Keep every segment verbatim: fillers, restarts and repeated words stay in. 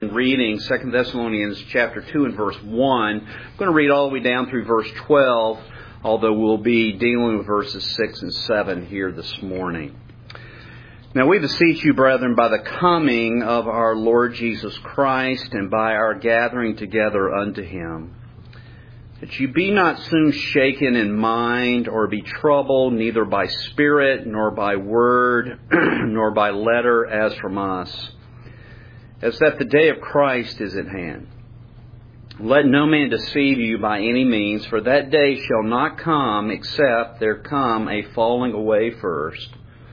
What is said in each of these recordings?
Reading Second Thessalonians chapter two and verse one. I'm going to read all the way down through verse twelve, although we'll be dealing with verses six and seven here this morning. Now we beseech you, brethren, by the coming of our Lord Jesus Christ and by our gathering together unto Him, that you be not soon shaken in mind or be troubled, neither by spirit, nor by word, nor by letter as from us, as that the day of Christ is at hand. Let no man deceive you by any means, for that day shall not come except there come a falling away first,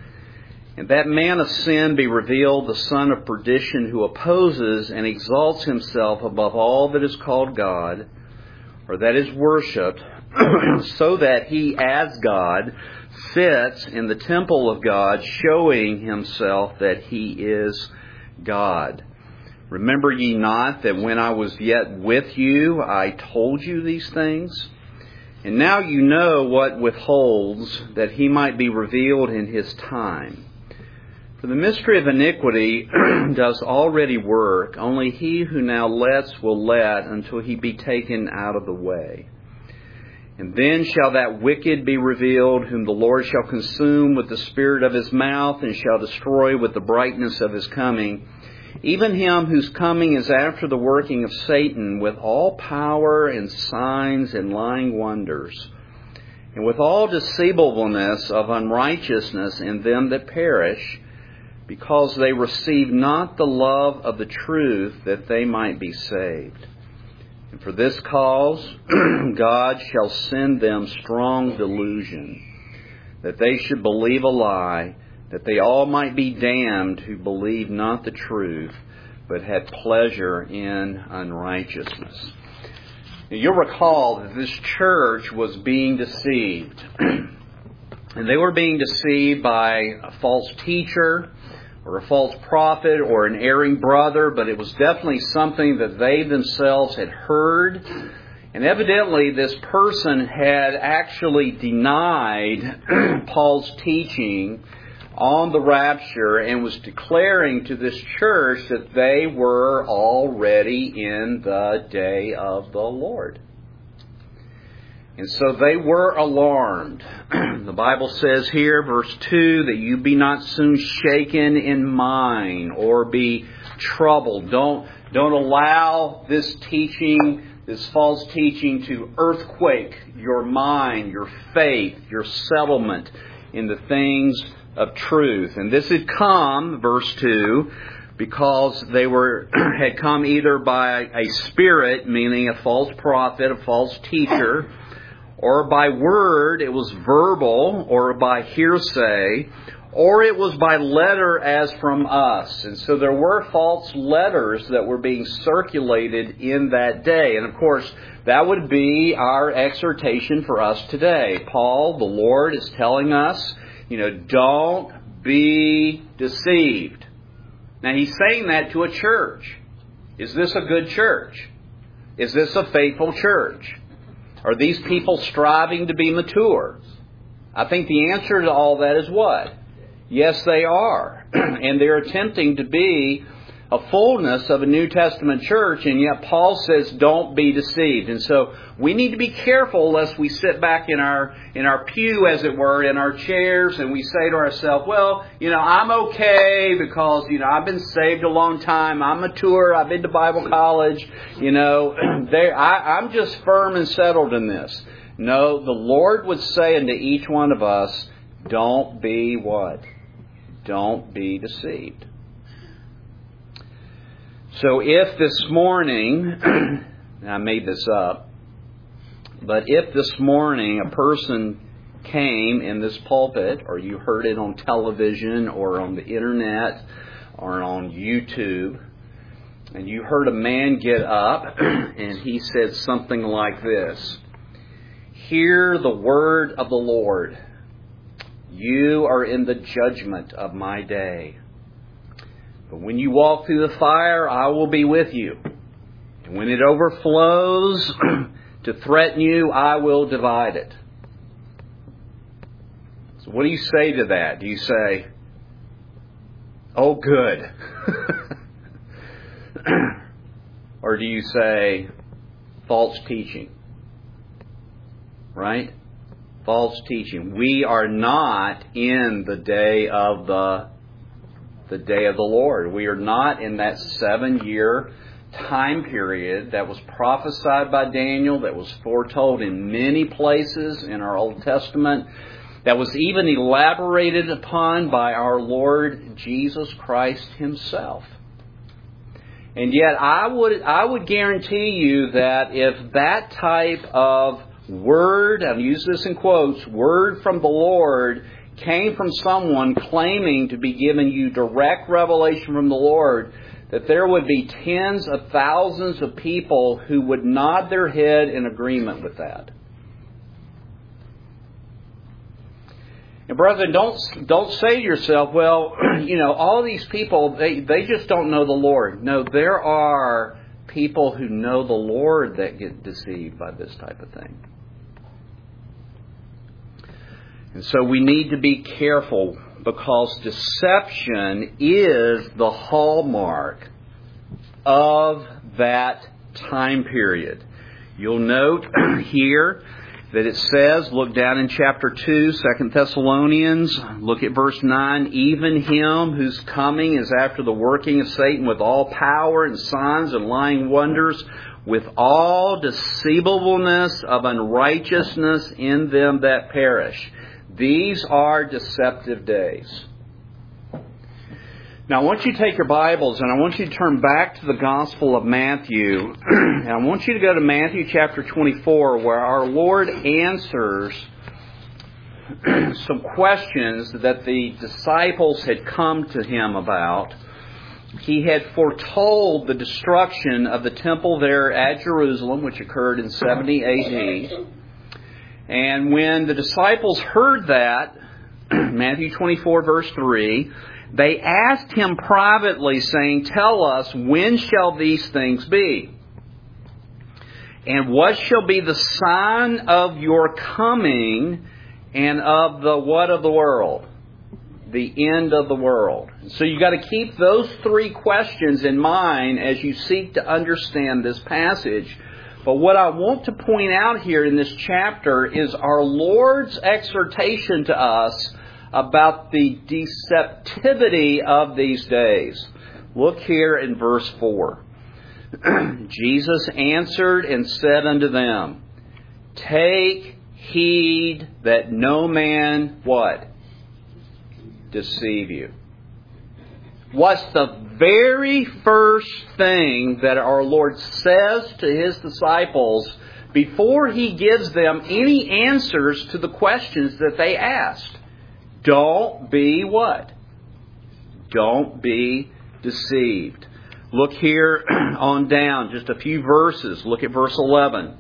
and that man of sin be revealed, the son of perdition, who opposes and exalts himself above all that is called God, or that is worshipped, so that he as God sits in the temple of God, showing himself that he is God. Remember ye not that when I was yet with you, I told you these things? And now you know what withholds, that he might be revealed in his time. For the mystery of iniquity does already work, only he who now lets will let until he be taken out of the way. And then shall that wicked be revealed, whom the Lord shall consume with the spirit of his mouth, and shall destroy with the brightness of his coming, even him whose coming is after the working of Satan, with all power and signs and lying wonders, and with all deceivableness of unrighteousness in them that perish, because they receive not the love of the truth, that they might be saved. And for this cause God shall send them strong delusion, that they should believe a lie, that they all might be damned who believe not the truth, but had pleasure in unrighteousness. Now, you'll recall that this church was being deceived. And they were being deceived by a false teacher, or a false prophet, or an erring brother, but it was definitely something that they themselves had heard. And evidently this person had actually denied Paul's teaching on the rapture and was declaring to this church that they were already in the day of the Lord. And so they were alarmed. The Bible says here, verse two, that you be not soon shaken in mind or be troubled. Don't, don't allow this teaching, this false teaching, to earthquake your mind, your faith, your settlement in the things of truth. And this had come, verse two, because they were had come either by a spirit, meaning a false prophet, a false teacher, or by word, it was verbal, or by hearsay, or it was by letter as from us. And so there were false letters that were being circulated in that day. And of course, that would be our exhortation for us today. Paul, the Lord, is telling us, you know, don't be deceived. Now, he's saying that to a church. Is this a good church? Is this a faithful church? Are these people striving to be mature? I think the answer to all that is what? Yes, they are. And they're attempting to be a fullness of a New Testament church, and yet Paul says don't be deceived. And so we need to be careful lest we sit back in our in our pew, as it were, in our chairs, and we say to ourselves, well, you know, I'm okay because, you know, I've been saved a long time. I'm mature. I've been to Bible college. You know, they, I, I'm just firm and settled in this. No, the Lord would say unto each one of us, don't be what? Don't be deceived. So if this morning, I made this up, but if this morning a person came in this pulpit, or you heard it on television or on the internet or on YouTube, and you heard a man get up and he said something like this: "Hear the word of the Lord. You are in the judgment of my day. But when you walk through the fire, I will be with you. And when it overflows to threaten you, I will divide it." So what do you say to that? Do you say, oh, good. Or do you say false teaching? Right? False teaching. We are not in the day of the the day of the Lord. We are not in that seven-year time period that was prophesied by Daniel, that was foretold in many places in our Old Testament, that was even elaborated upon by our Lord Jesus Christ Himself. And yet I would I would guarantee you that if that type of word, I've used this in quotes, word from the Lord came from someone claiming to be giving you direct revelation from the Lord, that there would be tens of thousands of people who would nod their head in agreement with that. And brethren, don't don't say to yourself, well, you know, all these people, they, they just don't know the Lord. No, there are people who know the Lord that get deceived by this type of thing. And so we need to be careful, because deception is the hallmark of that time period. You'll note here that it says, look down in chapter two, Second Thessalonians, look at verse nine, even him whose coming is after the working of Satan with all power and signs and lying wonders, with all deceivableness of unrighteousness in them that perish. These are deceptive days. Now I want you to take your Bibles and I want you to turn back to the Gospel of Matthew. And I want you to go to Matthew chapter twenty-four, where our Lord answers some questions that the disciples had come to Him about. He had foretold the destruction of the temple there at Jerusalem, which occurred in seventy A D. And when the disciples heard that, Matthew twenty-four verse three, they asked Him privately, saying, tell us, when shall these things be? And what shall be the sign of your coming and of the what of the world? The end of the world. So you've got to keep those three questions in mind as you seek to understand this passage. But what I want to point out here in this chapter is our Lord's exhortation to us about the deceptivity of these days. Look here in verse four. Jesus answered and said unto them, take heed that no man, what? Deceive you. What's the very first thing that our Lord says to His disciples before He gives them any answers to the questions that they asked? Don't be what? Don't be deceived. Look here on down, just a few verses. Look at verse eleven.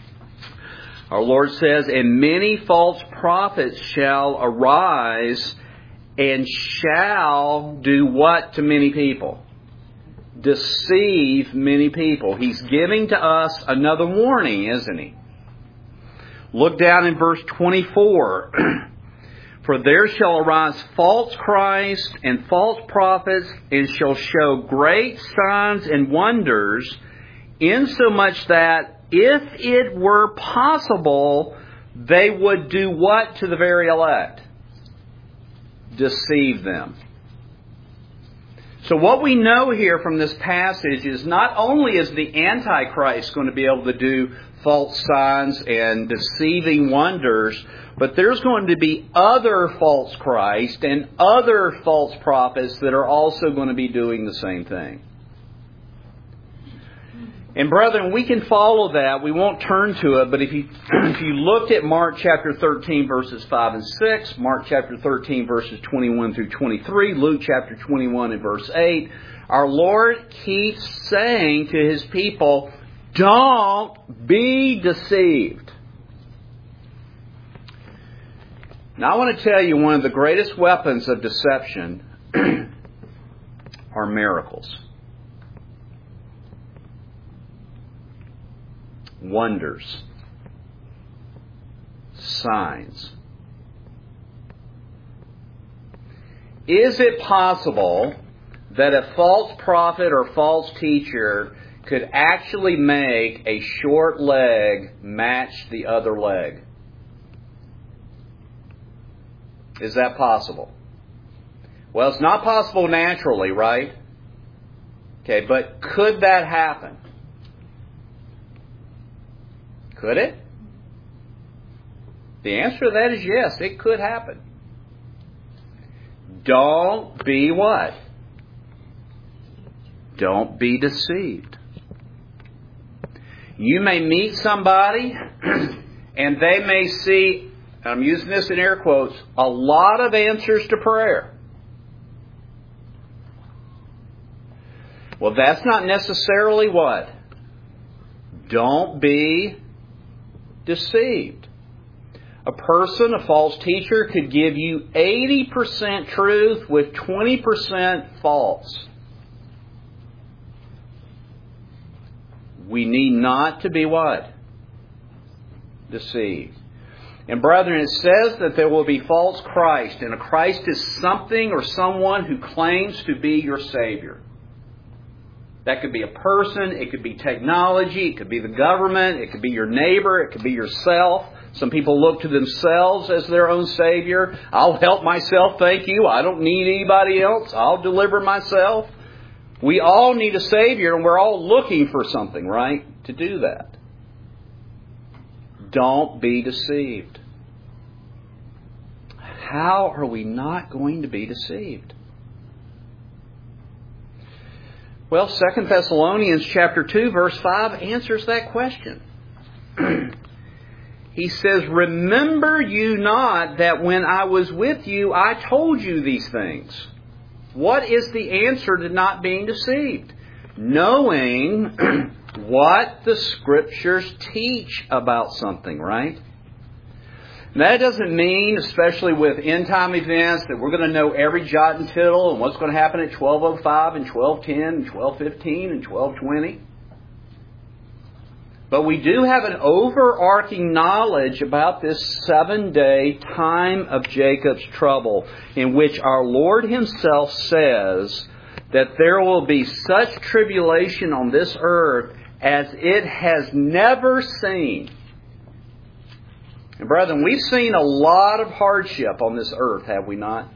Our Lord says, and many false prophets shall arise and shall do what to many people? Deceive many people. He's giving to us another warning, isn't He? Look down in verse twenty-four. For there shall arise false Christs and false prophets, and shall show great signs and wonders, insomuch that if it were possible, they would do what to the very elect? Deceive them. So what we know here from this passage is not only is the Antichrist going to be able to do false signs and deceiving wonders, but there's going to be other false Christ and other false prophets that are also going to be doing the same thing. And brethren, we can follow that. We won't turn to it, but if you if you looked at Mark chapter thirteen verses five and six, Mark chapter thirteen verses twenty-one through twenty-three, Luke chapter twenty-one and verse eight, our Lord keeps saying to His people, don't be deceived. Now I want to tell you, one of the greatest weapons of deception are miracles. Wonders, signs. Is it possible that a false prophet or false teacher could actually make a short leg match the other leg? Is that possible? Well, it's not possible naturally, right? Okay, but could that happen? Could it? The answer to that is yes, it could happen. Don't be what? Don't be deceived. You may meet somebody and they may see, I'm using this in air quotes, a lot of answers to prayer. Well, that's not necessarily what? Don't be deceived. A person, a false teacher, could give you eighty percent truth with twenty percent false. We need not to be what? Deceived. And brethren, it says that there will be false Christ, and a Christ is something or someone who claims to be your Savior. That could be a person, it could be technology, it could be the government, it could be your neighbor, it could be yourself. Some people look to themselves as their own Savior. I'll help myself, thank you. I don't need anybody else. I'll deliver myself. We all need a Savior, and we're all looking for something, right, to do that. Don't be deceived. How are we not going to be deceived? Well, Second Thessalonians chapter two, verse five answers that question. He says, "Remember you not that when I was with you, I told you these things." What is the answer to not being deceived? Knowing what the Scriptures teach about something, right? And that doesn't mean, especially with end-time events, that we're going to know every jot and tittle and what's going to happen at twelve oh five and twelve ten and twelve fifteen and twelve twenty. But we do have an overarching knowledge about this seven-day time of Jacob's trouble, in which our Lord Himself says that there will be such tribulation on this earth as it has never seen. And brethren, we've seen a lot of hardship on this earth, have we not?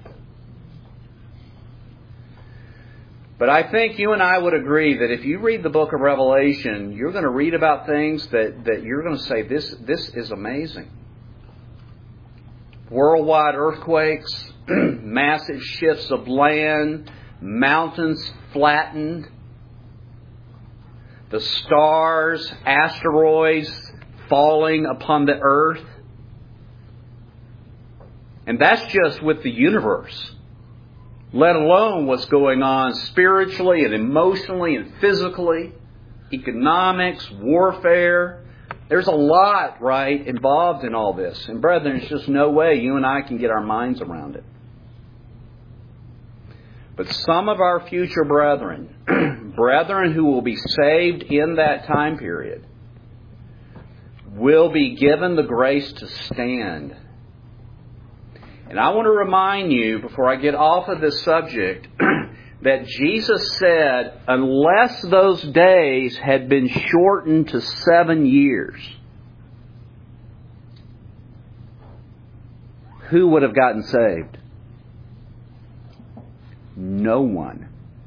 But I think you and I would agree that if you read the book of Revelation, you're going to read about things that, that you're going to say, this, this is amazing. Worldwide earthquakes, massive shifts of land, mountains flattened, the stars, asteroids falling upon the earth. And that's just with the universe. Let alone what's going on spiritually and emotionally and physically, economics, warfare. There's a lot, right, involved in all this. And brethren, there's just no way you and I can get our minds around it. But some of our future brethren, brethren who will be saved in that time period, will be given the grace to stand. And I want to remind you, before I get off of this subject, that Jesus said, unless those days had been shortened to seven years, who would have gotten saved? No one.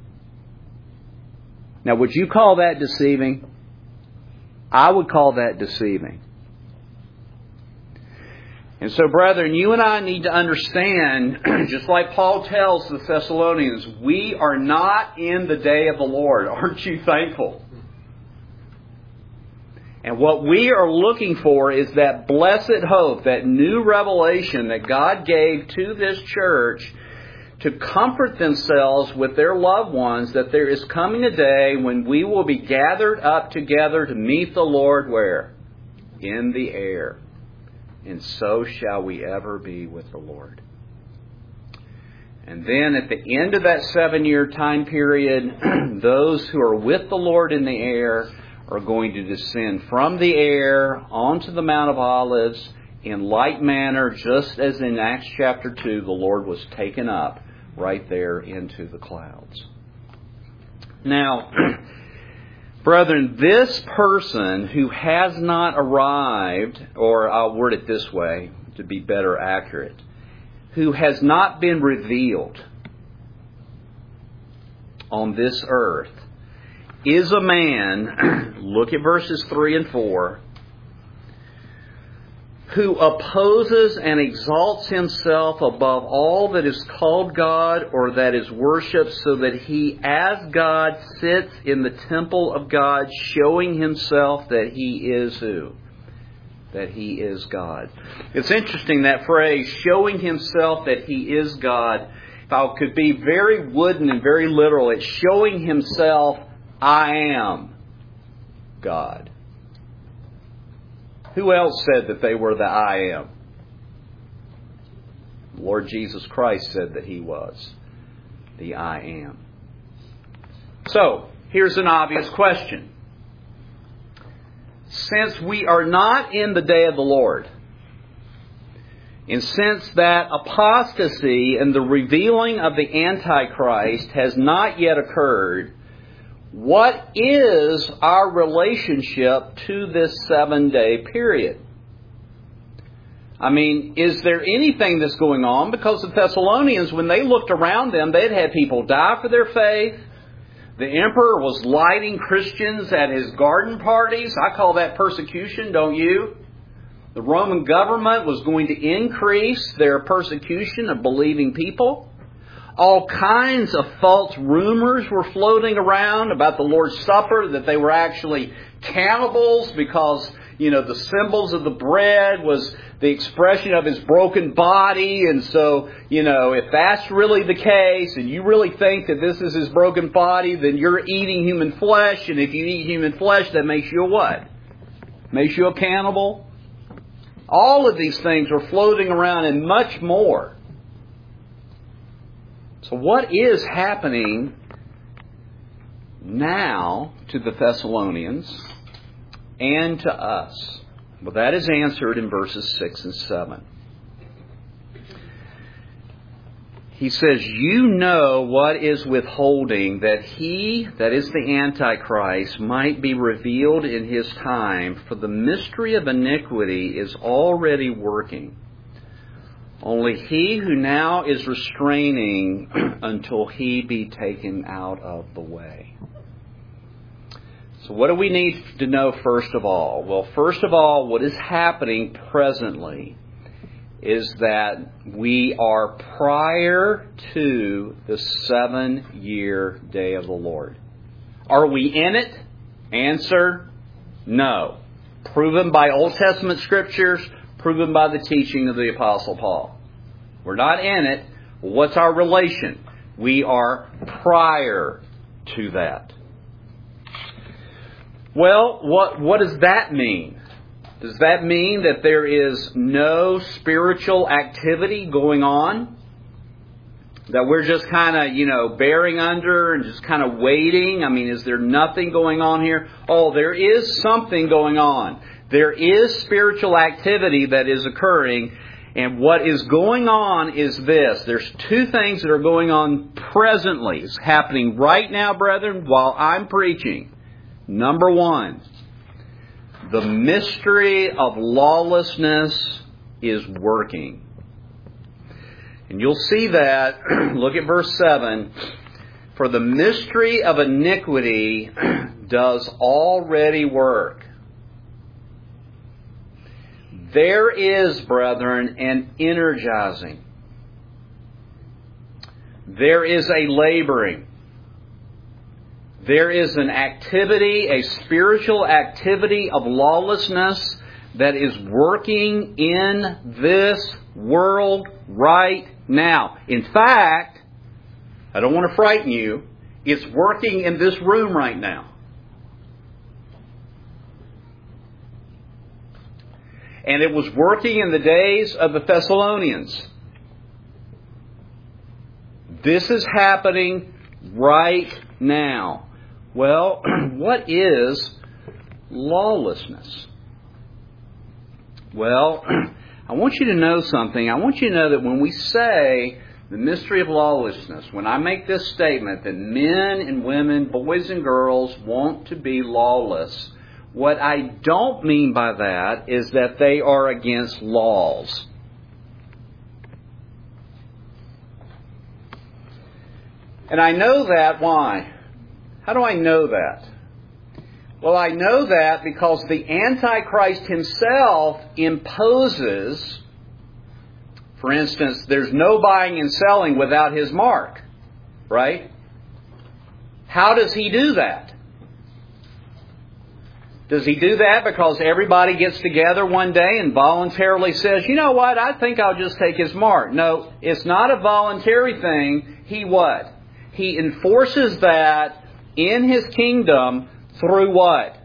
Now, would you call that deceiving? I would call that deceiving. And so, brethren, you and I need to understand, just like Paul tells the Thessalonians, we are not in the day of the Lord. Aren't you thankful? And what we are looking for is that blessed hope, that new revelation that God gave to this church to comfort themselves with their loved ones, that there is coming a day when we will be gathered up together to meet the Lord where? In the air. And so shall we ever be with the Lord. And then at the end of that seven-year time period, those who are with the Lord in the air are going to descend from the air onto the Mount of Olives in like manner, just as in Acts chapter two, the Lord was taken up right there into the clouds. Now, brethren, this person who has not arrived, or I'll word it this way to be better accurate, who has not been revealed on this earth, is a man, look at verses three and four, who opposes and exalts himself above all that is called God or that is worshipped, so that he as God sits in the temple of God, showing himself that he is who? That he is God. It's interesting, that phrase, showing himself that he is God, if I could be very wooden and very literal, it's showing himself, I am God. Who else said that they were the I am? Lord Jesus Christ said that he was the I am. So, here's an obvious question. Since we are not in the day of the Lord, and since that apostasy and the revealing of the Antichrist has not yet occurred, what is our relationship to this seven-day period? I mean, is there anything that's going on? Because the Thessalonians, when they looked around them, they'd had people die for their faith. The emperor was lighting Christians at his garden parties. I call that persecution, don't you? The Roman government was going to increase their persecution of believing people. All kinds of false rumors were floating around about the Lord's Supper, that they were actually cannibals because, you know, the symbols of the bread was the expression of his broken body. And so, you know, if that's really the case and you really think that this is his broken body, then you're eating human flesh. And if you eat human flesh, that makes you a what? Makes you a cannibal? All of these things were floating around and much more. So what is happening now to the Thessalonians and to us? Well, that is answered in verses six and seven. He says, you know what is withholding, that he, that is the Antichrist, might be revealed in his time, for the mystery of iniquity is already working. Only he who now is restraining until he be taken out of the way. So what do we need to know first of all? Well, first of all, what is happening presently is that we are prior to the seven-year day of the Lord. Are we in it? Answer, no. Proven by Old Testament Scriptures, proven by the teaching of the Apostle Paul. We're not in it. What's our relation? We are prior to that. Well, what, what does that mean? Does that mean that there is no spiritual activity going on? That we're just kind of, you know, bearing under and just kind of waiting? I mean, is there nothing going on here? Oh, there is something going on. There is spiritual activity that is occurring. And what is going on is this. There's two things that are going on presently. It's happening right now, brethren, while I'm preaching. Number one, the mystery of lawlessness is working. And you'll see that. Look at verse seven. For the mystery of iniquity does already work. There is, brethren, an energizing. There is a laboring. There is an activity, a spiritual activity of lawlessness that is working in this world right now. In fact, I don't want to frighten you, it's working in this room right now. And it was working in the days of the Thessalonians. This is happening right now. Well, what is lawlessness? Well, I want you to know something. I want you to know that when we say The mystery of lawlessness. When I make this statement that men and women, boys and girls want to be lawless, what I don't mean by that is that they are against laws. And I know that. Why? How do I know that? Well, I know that because the Antichrist himself imposes, for instance, there's no buying and selling without his mark, right? How does he do that? Does he do that because everybody gets together one day and voluntarily says, you know what, I think I'll just take his mark? No, it's not a voluntary thing. He what? He enforces that in his kingdom through what?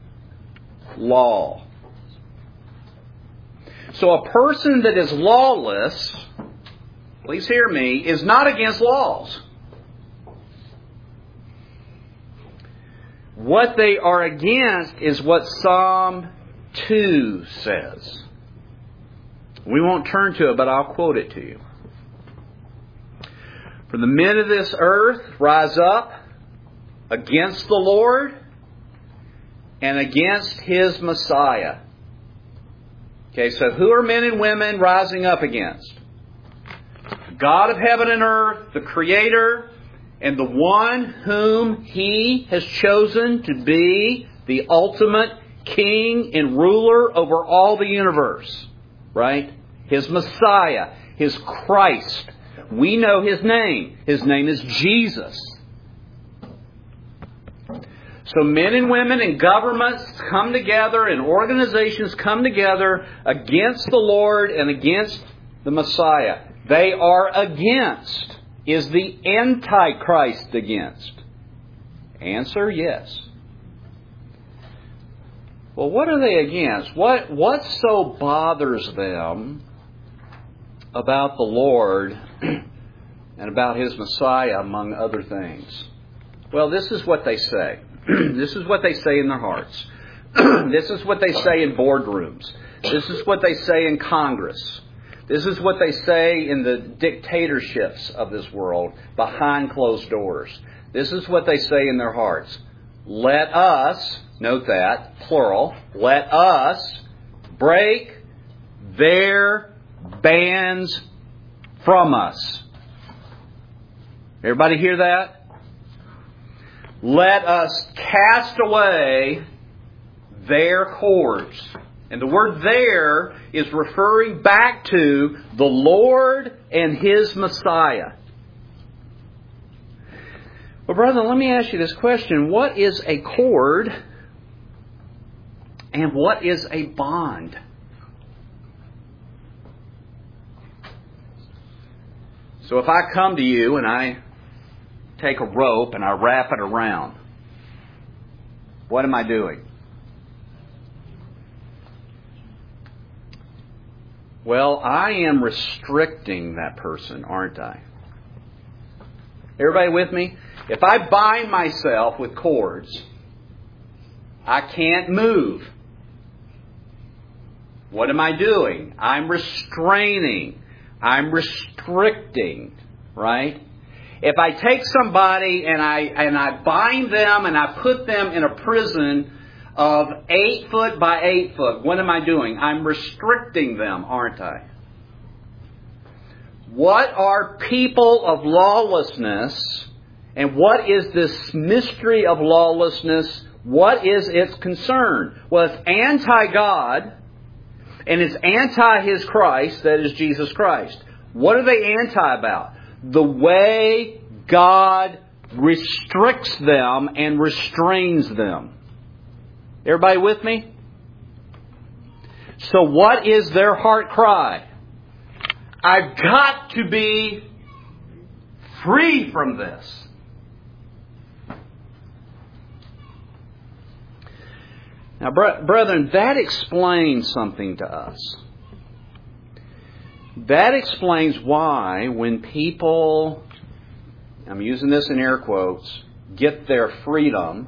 Law. So a person that is lawless, please hear me, is not against laws. What they are against is what Psalm two says. We won't turn to it, but I'll quote it to you. For the men of this earth rise up against the Lord and against His Messiah. Okay, so who are men and women rising up against? The God of heaven and earth, the Creator, and the one whom He has chosen to be the ultimate King and ruler over all the universe. Right? His Messiah, His Christ. We know His name. His name is Jesus. So men and women and governments come together and organizations come together against the Lord and against the Messiah. They are against. Is the Antichrist against? Answer, yes. Well, what are they against? What, what so bothers them about the Lord and about His Messiah, among other things? Well, this is what they say. This is what they say in their hearts. This is what they say in boardrooms. This is what they say in Congress. This is what they say in the dictatorships of this world behind closed doors. This is what they say in their hearts. Let us, note that, plural, let us break their bands from us. Everybody hear that? Let us cast away their cords. And the word there is referring back to the Lord and His Messiah. Well, brother, let me ask you this question. What is a cord and what is a bond? So if I come to you and I take a rope and I wrap it around, what am I doing? Well, I am restricting that person, aren't I? Everybody with me? If I bind myself with cords, I can't move. What am I doing? I'm restraining. I'm restricting, right? If I take somebody and I and I bind them and I put them in a prison of eight foot by eight foot, what am I doing? I'm restricting them, aren't I? What are people of lawlessness, and what is this mystery of lawlessness? What is its concern? Well, it's anti-God, and it's anti His Christ, that is Jesus Christ. What are they anti about? The way God restricts them and restrains them. Everybody with me? So what is their heart cry? I've got to be free from this. Now, brethren, that explains something to us. That explains why when people, I'm using this in air quotes, get their freedom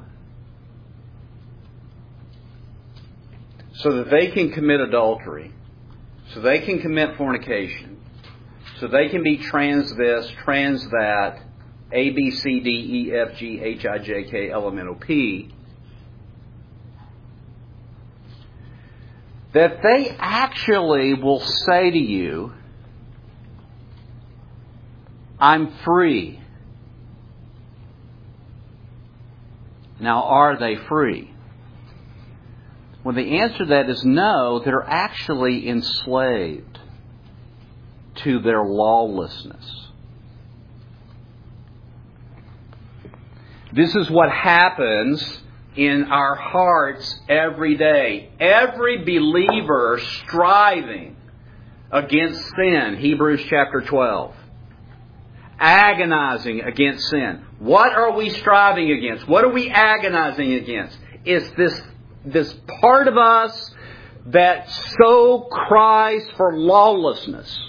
so that they can commit adultery, so they can commit fornication, So they can be trans this, trans that, A, B, C, D, E, F, G, H, I, J, K, L, M, N, O, P. That they actually will say to you, I'm free. Now, are they free? Well, the answer to that is no. They're actually enslaved to their lawlessness. This is what happens in our hearts every day. Every believer striving against sin. Hebrews chapter twelve. Agonizing against sin. What are we striving against? What are we agonizing against? It's this, this part of us that so cries for lawlessness.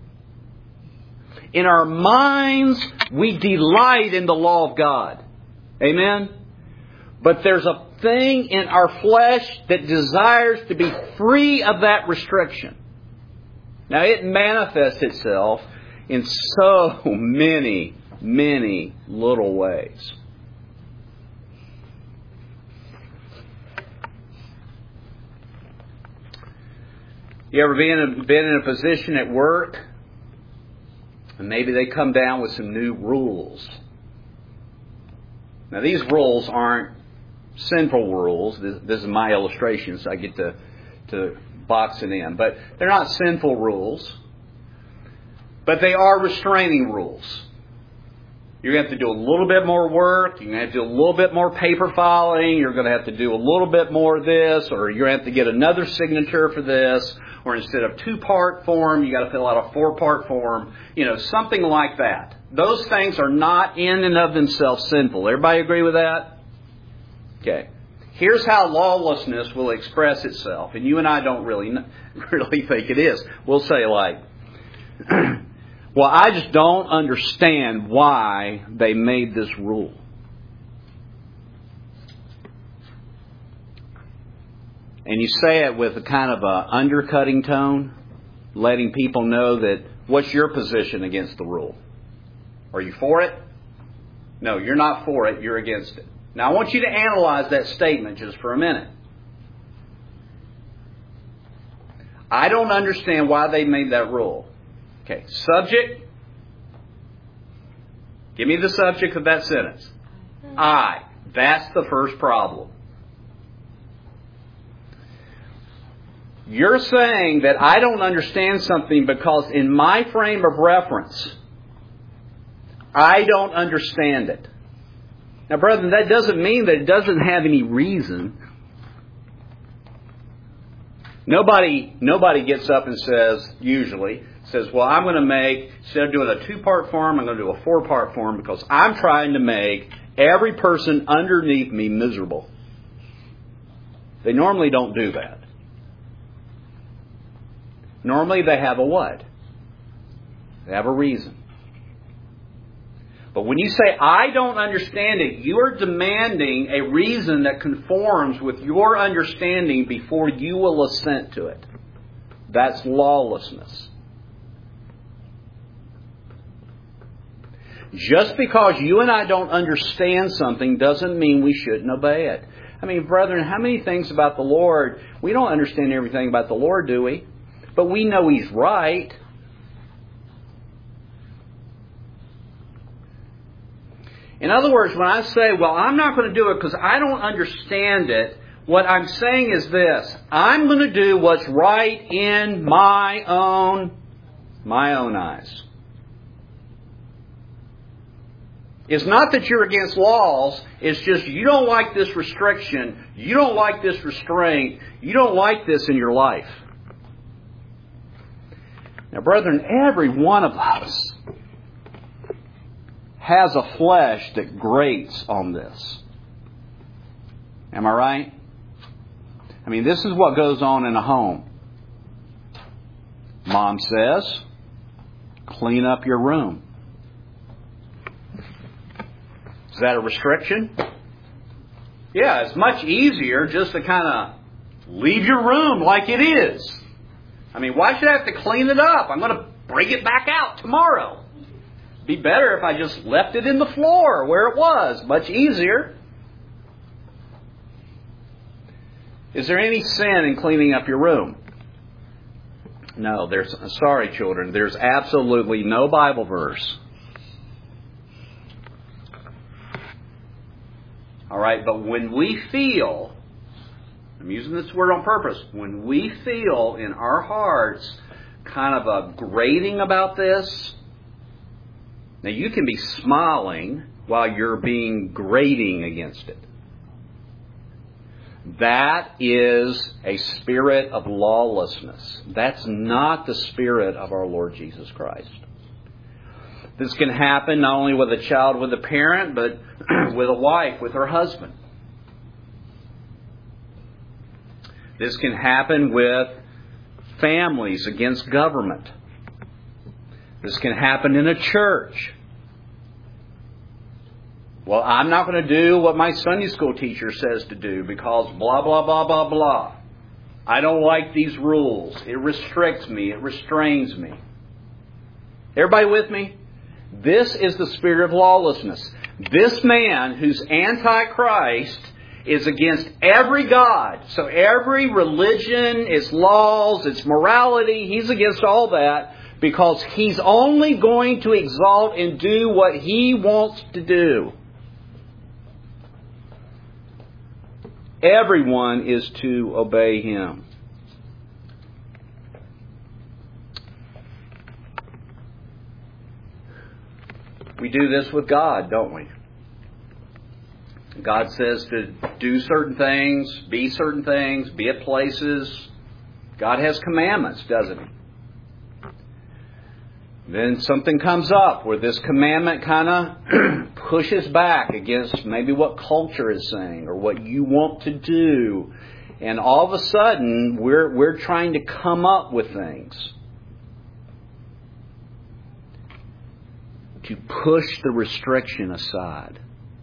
In our minds, we delight in the law of God. Amen? But there's a thing in our flesh that desires to be free of that restriction. Now, it manifests itself in so many, many little ways. You ever been in, been in a position at work, and maybe they come down with some new rules? Now, these rules aren't sinful rules. This, this is my illustration, so I get to, to box it in. But they're not sinful rules. But they are restraining rules. You're going to have to do a little bit more work. You're going to have to do a little bit more paper filing. You're going to have to do a little bit more of this. Or you're going to have to get another signature for this. Or instead of two-part form, you got to fill out a four-part form. You know, something like that. Those things are not in and of themselves sinful. Everybody agree with that? Okay. Here's how lawlessness will express itself. And you and I don't really, really think it is. We'll say like, well, I just don't understand why they made this rule. And you say it with a kind of a undercutting tone, letting people know that what's your position against the rule? Are you for it? No, you're not for it. You're against it. Now, I want you to analyze that statement just for a minute. I don't understand why they made that rule. Okay, subject. Give me the subject of that sentence. I. That's the first problem. You're saying that I don't understand something because in my frame of reference, I don't understand it. Now, brethren, that doesn't mean that it doesn't have any reason. Nobody, nobody gets up and says, usually, says, well, I'm going to make, instead of doing a two-part form, I'm going to do a four-part form because I'm trying to make every person underneath me miserable. They normally don't do that. Normally they have a what? They have a reason. But when you say, I don't understand it, you are demanding a reason that conforms with your understanding before you will assent to it. That's lawlessness. Just because you and I don't understand something doesn't mean we shouldn't obey it. I mean, brethren, how many things about the Lord, we don't understand everything about the Lord, do we? But we know He's right. In other words, when I say, well, I'm not going to do it because I don't understand it, what I'm saying is this. I'm going to do what's right in my own, my own eyes. It's not that you're against laws. It's just you don't like this restriction. You don't like this restraint. You don't like this in your life. Now, brethren, every one of us has a flesh that grates on this. Am I right? I mean, this is what goes on in a home. Mom says, clean up your room. Is that a restriction? Yeah, it's much easier just to kind of leave your room like it is. I mean, why should I have to clean it up? I'm going to bring it back out tomorrow. Be better if I just left it in the floor where it was. Much easier. Is there any sin in cleaning up your room? No, there's, sorry children, there's absolutely no Bible verse. All right, but when we feel, I'm using this word on purpose, when we feel in our hearts kind of a grating about this, now you can be smiling while you're being grating against it. That is a spirit of lawlessness. That's not the spirit of our Lord Jesus Christ. This can happen not only with a child with a parent, but with a wife with her husband. This can happen with families against government. This can happen in a church. Well, I'm not going to do what my Sunday school teacher says to do because blah, blah, blah, blah, blah. I don't like these rules. It restricts me. It restrains me. Everybody with me? This is the spirit of lawlessness. This man who's antichrist is against every God. So every religion, its laws, its morality, he's against all that because he's only going to exalt and do what he wants to do. Everyone is to obey him. We do this with God, don't we? God says to do certain things, be certain things, be at places. God has commandments, doesn't He? Then something comes up where this commandment kind of pushes back against maybe what culture is saying or what you want to do. And all of a sudden, we're we're trying to come up with things to push the restriction aside.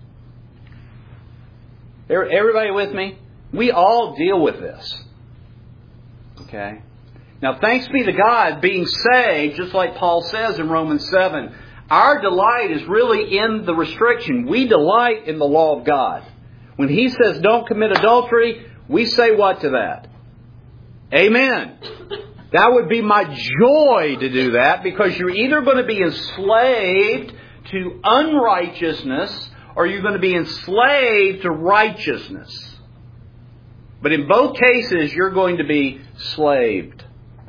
Everybody with me? We all deal with this. Okay? Now, thanks be to God, being saved, just like Paul says in Romans seven, our delight is really in the restriction. We delight in the law of God. When He says don't commit adultery, we say what to that? Amen. That would be my joy to do that, because you're either going to be enslaved to unrighteousness or you're going to be enslaved to righteousness. But in both cases, you're going to be slaved.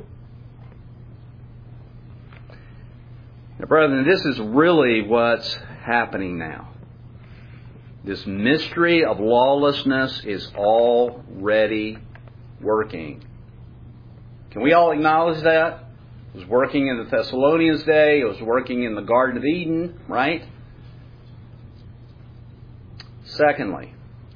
Now, brethren, this is really what's happening now. This mystery of lawlessness is already working. Can we all acknowledge that? It was working in the Thessalonians' day. It was working in the Garden of Eden, right? Secondly,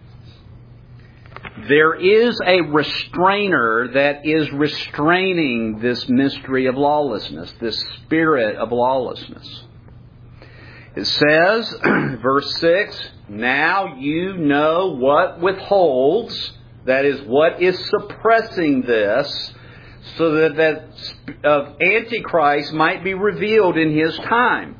there is a restrainer that is restraining this mystery of lawlessness, this spirit of lawlessness. It says, verse six, now you know what withholds, that is, what is suppressing this, so that that of Antichrist might be revealed in his time.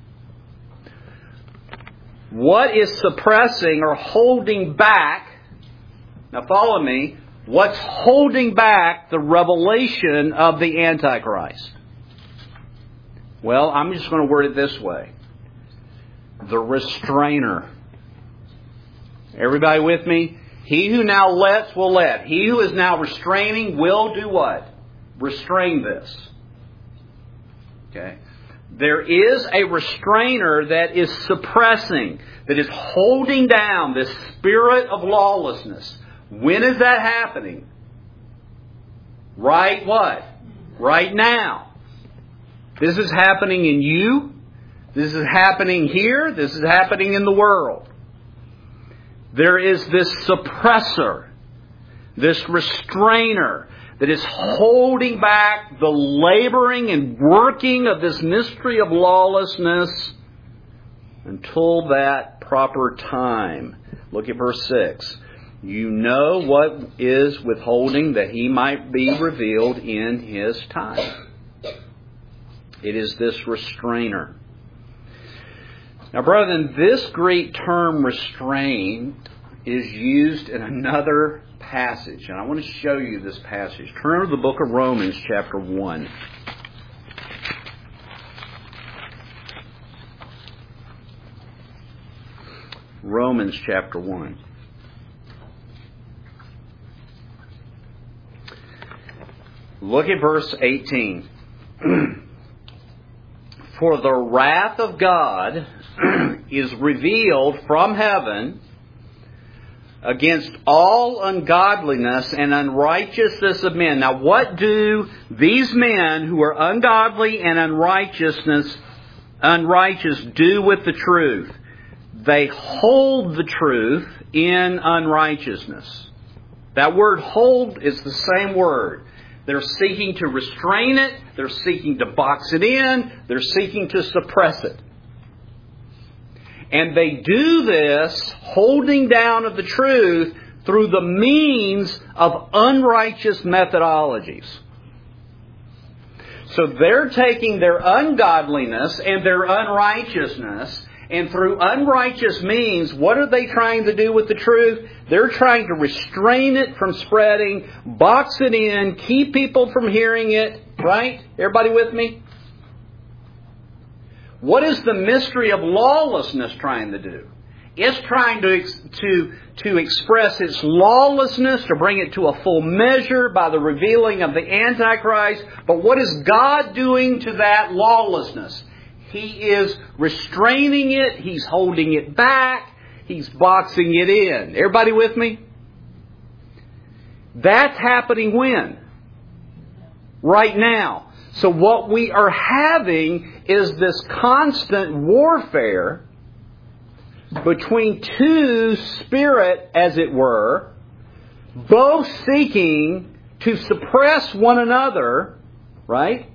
What is suppressing or holding back? Now follow me. What's holding back the revelation of the Antichrist? Well, I'm just going to word it this way. The restrainer. Everybody with me? He who now lets will let. He who is now restraining will do what? Restrain this. Okay. There is a restrainer that is suppressing, that is holding down this spirit of lawlessness. When is that happening? Right what? Right now. This is happening in you. This is happening here. This is happening in the world. There is this suppressor, this restrainer that is holding back the laboring and working of this mystery of lawlessness until that proper time. Look at verse six. You know what is withholding, that he might be revealed in his time. It is this restrainer. Now, brethren, this Greek term restraint is used in another passage. And I want to show you this passage. Turn to the book of Romans, chapter one. Romans, chapter one. Look at verse eighteen. For the wrath of God is revealed from heaven against all ungodliness and unrighteousness of men. Now, what do these men who are ungodly and unrighteousness, unrighteous do with the truth? They hold the truth in unrighteousness. That word hold is the same word. They're seeking to restrain it. They're seeking to box it in. They're seeking to suppress it. And they do this holding down of the truth through the means of unrighteous methodologies. So they're taking their ungodliness and their unrighteousness, and through unrighteous means, what are they trying to do with the truth? They're trying to restrain it from spreading, box it in, keep people from hearing it. Right? Everybody with me? What is the mystery of lawlessness trying to do? It's trying to, to, to express its lawlessness, to bring it to a full measure by the revealing of the Antichrist. But what is God doing to that lawlessness? He is restraining it. He's holding it back. He's boxing it in. Everybody with me? That's happening when? Right now. So what we are having is this constant warfare between two spirit, as it were, both seeking to suppress one another, right?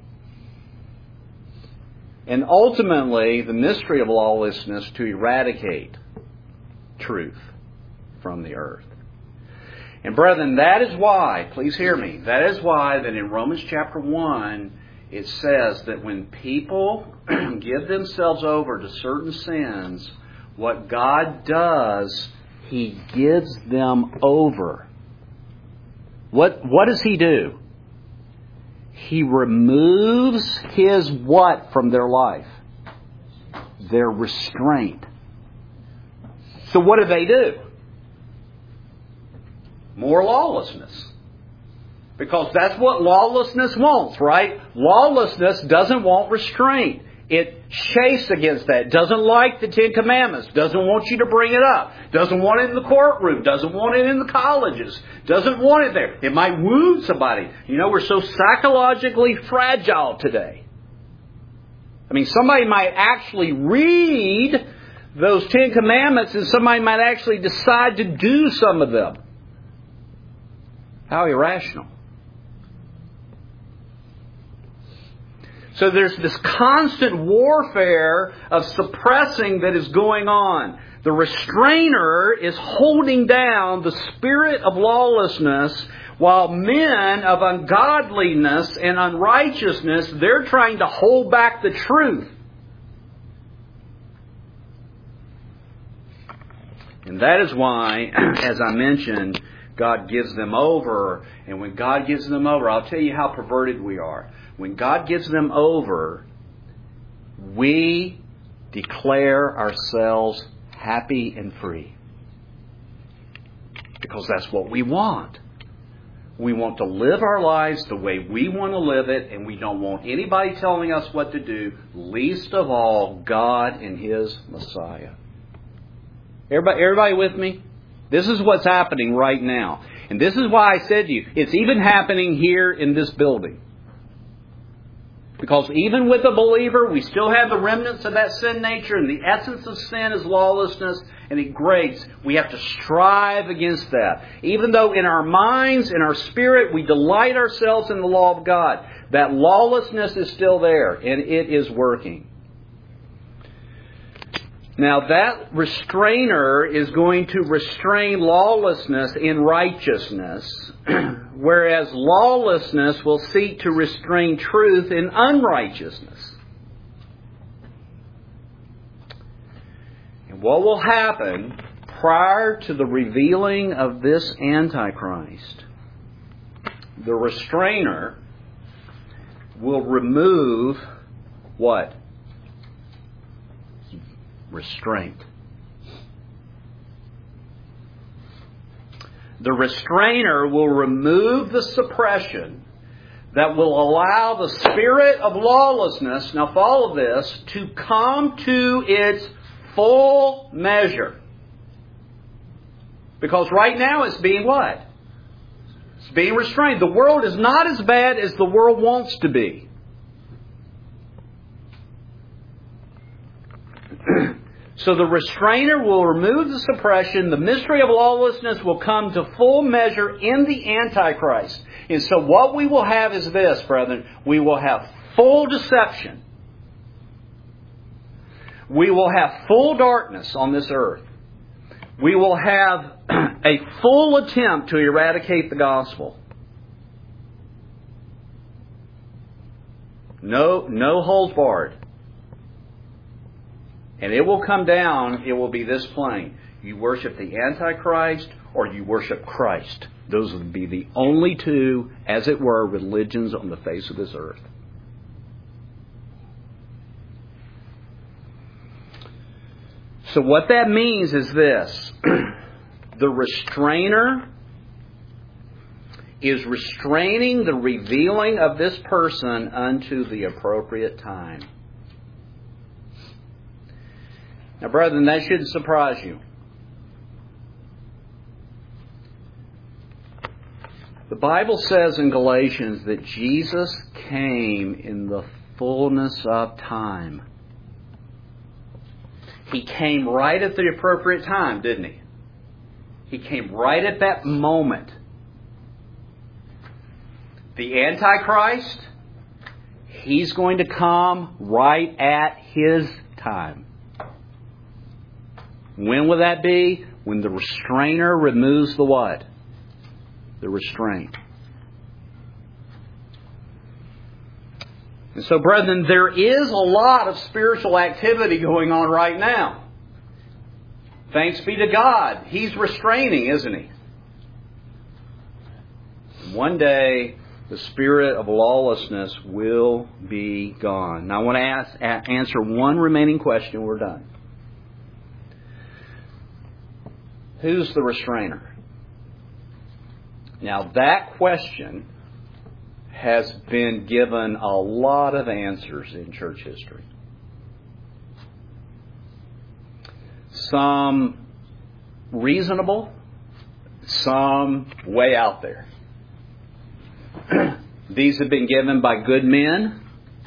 And ultimately, the mystery of lawlessness to eradicate truth from the earth. And brethren, that is why, please hear me, that is why that in Romans chapter one, it says that when people give themselves over to certain sins, what God does, He gives them over. What, what does He do? He removes His what from their life? Their restraint. So what do they do? More lawlessness. Because that's what lawlessness wants, right? Lawlessness doesn't want restraint. It chafes against that. Doesn't like the Ten Commandments. Doesn't want you to bring it up. Doesn't want it in the courtroom. Doesn't want it in the colleges. Doesn't want it there. It might wound somebody. You know, we're so psychologically fragile today. I mean, somebody might actually read those Ten Commandments and somebody might actually decide to do some of them. How irrational. So there's this constant warfare of suppressing that is going on. The restrainer is holding down the spirit of lawlessness, while men of ungodliness and unrighteousness, they're trying to hold back the truth. And that is why, as I mentioned, God gives them over. And when God gives them over, I'll tell you how perverted we are. When God gives them over, we declare ourselves happy and free. Because that's what we want. We want to live our lives the way we want to live it, and we don't want anybody telling us what to do, least of all God and His Messiah. Everybody, everybody with me? This is what's happening right now. And this is why I said to you, it's even happening here in this building. Because even with a believer, we still have the remnants of that sin nature, and the essence of sin is lawlessness, and it grates. We have to strive against that. Even though in our minds, in our spirit, we delight ourselves in the law of God, that lawlessness is still there, and it is working. Now that restrainer is going to restrain lawlessness in righteousness, whereas lawlessness will seek to restrain truth in unrighteousness. what will happen prior to the revealing of this Antichrist, the restrainer will remove what? Restraint. The restrainer will remove the suppression that will allow the spirit of lawlessness, now follow this, to come to its full measure. Because right now it's being what? It's being restrained. The world is not as bad as the world wants to be. So the restrainer will remove the suppression. The mystery of lawlessness will come to full measure in the Antichrist. And so what we will have is this, brethren. We will have full deception. We will have full darkness on this earth. We will have a full attempt to eradicate the gospel. No, no holds barred. And it will come down, it will be this plain. You worship the Antichrist or you worship Christ. Those would be the only two, as it were, religions on the face of this earth. So what that means is this. The restrainer is restraining the revealing of this person unto the appropriate time. Now, brethren, that shouldn't surprise you. The Bible says in Galatians that Jesus came in the fullness of time. He came right at the appropriate time, didn't he? He came right at that moment. The Antichrist, he's going to come right at his time. When will that be? When the restrainer removes the what? The restraint. And so, brethren, there is a lot of spiritual activity going on right now. Thanks be to God. He's restraining, isn't He? One day, the spirit of lawlessness will be gone. Now, I want to ask, answer one remaining question. We're done. Who's the restrainer? Now, that question has been given a lot of answers in church history. Some reasonable, some way out there. These have been given by good men.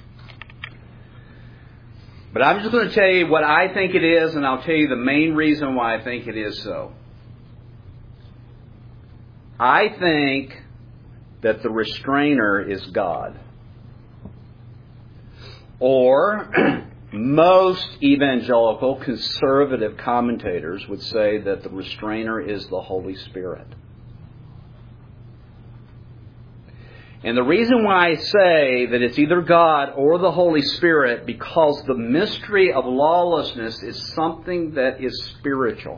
But I'm just going to tell you what I think it is, and I'll tell you the main reason why I think it is so. I think that the restrainer is God. Or most evangelical conservative commentators would say that the restrainer is the Holy Spirit. And the reason why I say that it's either God or the Holy Spirit, because the mystery of lawlessness is something that is spiritual.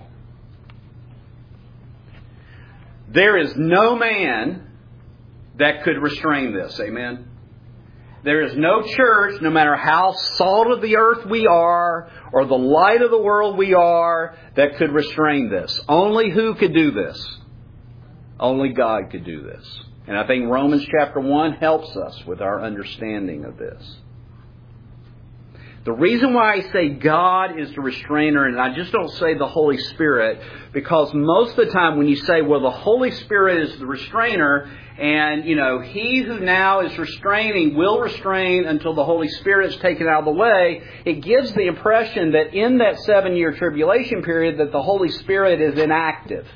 There is no man that could restrain this. Amen? There is no church, no matter how salt of the earth we are, or the light of the world we are, that could restrain this. Only who could do this? Only God could do this. And I think Romans chapter one helps us with our understanding of this. The reason why I say God is the restrainer, and I just don't say the Holy Spirit, because most of the time when you say, well, the Holy Spirit is the restrainer, and, you know, he who now is restraining will restrain until the Holy Spirit is taken out of the way, it gives the impression that in that seven-year tribulation period that the Holy Spirit is inactive.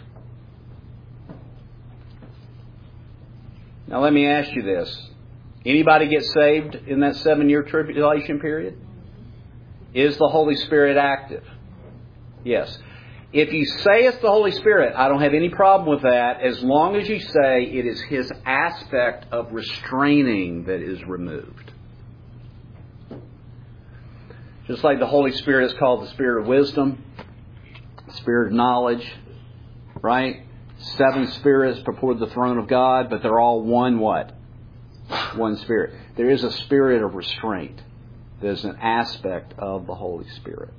Now let me ask you this. Anybody get saved in that seven-year tribulation period? Is the Holy Spirit active? Yes. If you say it's the Holy Spirit, I don't have any problem with that, as long as you say it is His aspect of restraining that is removed. Just like the Holy Spirit is called the Spirit of wisdom, Spirit of knowledge, right? Seven spirits before the throne of God, but they're all one what? One Spirit. There is a spirit of restraint. There's an aspect of the Holy Spirit.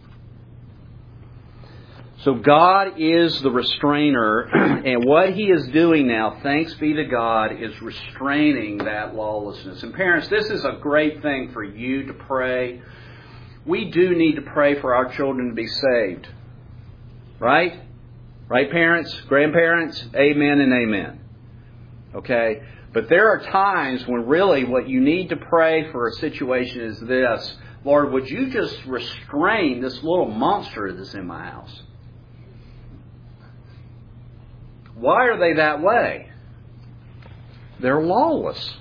So God is the restrainer, and what He is doing now, thanks be to God, is restraining that lawlessness. And parents, this is a great thing for you to pray. We do need to pray for our children to be saved. Right? Right, parents? Grandparents? Amen and amen. Okay? But there are times when really what you need to pray for a situation is this. Lord, would you just restrain this little monster that's in my house? Why are they that way? They're lawless.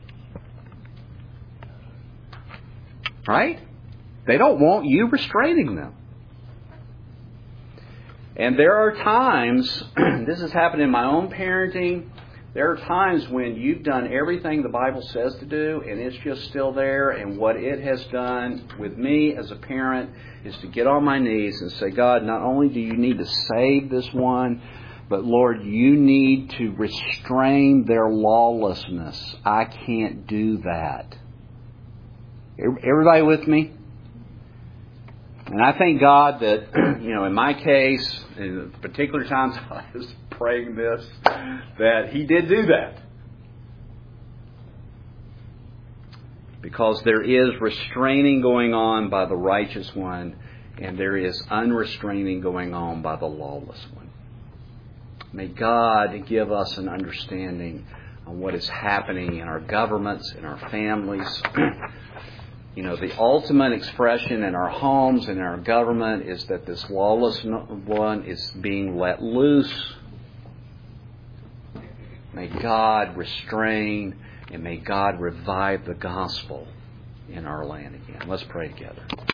Right? They don't want you restraining them. And there are times, this has happened in my own parenting, there are times when you've done everything the Bible says to do and it's just still there, and what it has done with me as a parent is to get on my knees and say, God, not only do you need to save this one, but Lord, you need to restrain their lawlessness. I can't do that. Everybody with me? And I thank God that, you know, in my case, in particular times I was praying this, that He did do that. Because there is restraining going on by the righteous one, and there is unrestraining going on by the lawless one. May God give us an understanding on what is happening in our governments, in our families. You know, the ultimate expression in our homes and in our government is that this lawless one is being let loose. May God restrain and may God revive the gospel in our land again. Let's pray together.